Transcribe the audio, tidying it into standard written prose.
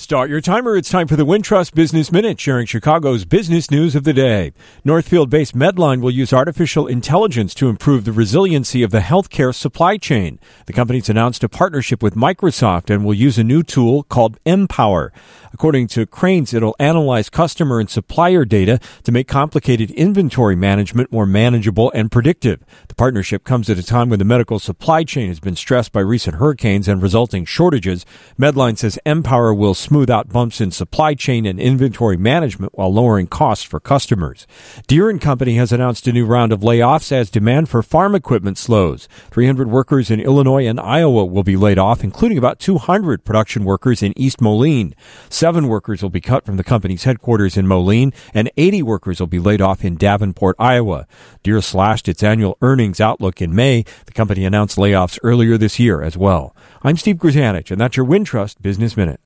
Start your timer. It's time for the Wintrust Business Minute, sharing Chicago's business news of the day. Northfield-based Medline will use artificial intelligence to improve the resiliency of the healthcare supply chain. The company's announced a partnership with Microsoft and will use a new tool called Empower. According to Cranes, it'll analyze customer and supplier data to make complicated inventory management more manageable and predictive. The partnership comes at a time when the medical supply chain has been stressed by recent hurricanes and resulting shortages. Medline says Empower will smooth out bumps in supply chain and inventory management while lowering costs for customers. Deere & Company has announced a new round of layoffs as demand for farm equipment slows. 300 workers in Illinois and Iowa will be laid off, including about 200 production workers in East Moline. 7 workers will be cut from the company's headquarters in Moline, and 80 workers will be laid off in Davenport, Iowa. Deere slashed its annual earnings outlook in May. The company announced layoffs earlier this year as well. I'm Steve Grzanich, and that's your Wintrust Business Minute.